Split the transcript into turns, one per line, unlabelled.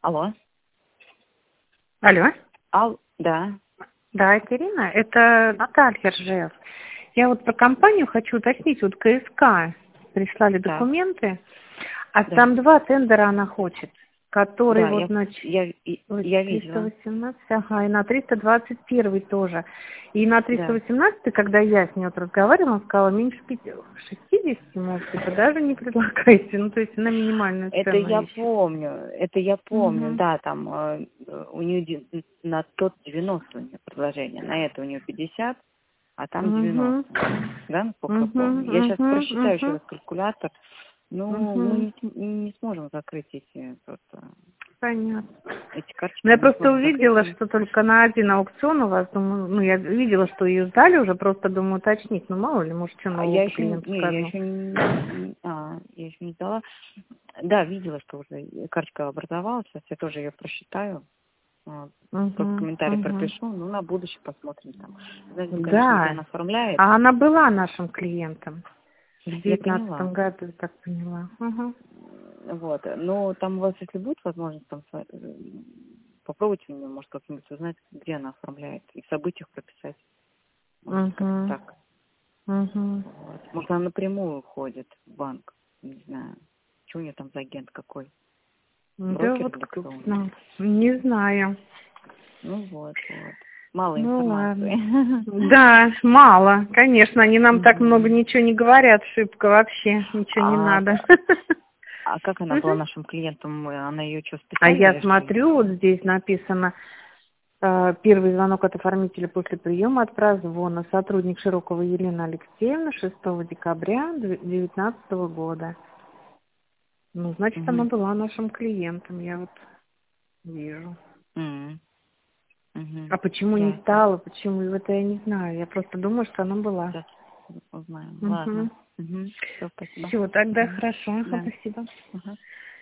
Алло.
Алло.
Да.
Да, это Ирина. Это Наталья Ржев. Я вот про компанию хочу уточнить. Вот КСК прислали
Так.
документы, а
Да.
там 2 тендера она хочет, который
Да,
вот значит
я видела.
318, ага, и на 321 тоже. И на
Да.
318, когда я с ней вот разговаривала, она сказала, меньше 60, может, типа, даже не предлагайте. Ну, то есть на минимальную
Это
цену
я
ищет.
помню,
Угу.
да, там у нее на тот 90 у нее предложение, на это у нее 50, а там 90.
Угу.
Да, насколько я
Угу.
помню. Я сейчас просчитаю еще
Угу.
раз калькулятор. Ну,
Угу.
мы не сможем закрыть
Понятно.
эти
Ну,
карточки
я
мы не
просто
сможем закрыть.
увидела, что только на один аукцион у вас, думаю, ну, я видела, что ее сдали уже, просто думаю уточнить, ну, мало ли, может, что
А я
нового
еще
клиенту скажу.
я еще не сдала. Да, видела, что уже карточка образовалась. Сейчас я тоже ее просчитаю. Вот. Просто
Угу,
комментарий
угу.
пропишу. Ну, на будущее посмотрим там. Знаете, конечно, где
Да,
она оформляет.
а она была нашим клиентом в
Я
19
поняла.
году, я так поняла. Угу.
Вот. Но там у вас, если будет возможность, там попробуйте у нее, может, как-нибудь узнать, где она оформляет. И в событиях прописать. Может, как-то
Угу.
так.
Угу.
Вот. Может, она напрямую ходит в банк. Не знаю. Что у нее там за агент какой?
Да
Брокер
вот
или
кто
кто у нее?
знает. Не знаю.
Ну вот. Мало
Ну ладно.
информации.
Да, мало. Конечно, они нам так много
Мгм.
ничего не говорят, шибко вообще, ничего не
А,
надо.
а как она была
Мгм.
нашим клиентом? Она ее что,
А
специально
я
решили?
смотрю, вот здесь написано, первый звонок от оформителя после приема от прозвона. Сотрудник Широкова Елена Алексеевна 6 декабря 2019 года. Ну, значит, она
Угу.
была нашим клиентом, я вот вижу.
Угу. Угу.
А почему не
Ясно.
стала, почему, это я не знаю. Я просто думаю, что она была.
Сейчас узнаем.
Угу.
Ладно. Угу. Все, спасибо.
Все, тогда
Угу.
хорошо.
Да.
Спасибо.
Угу.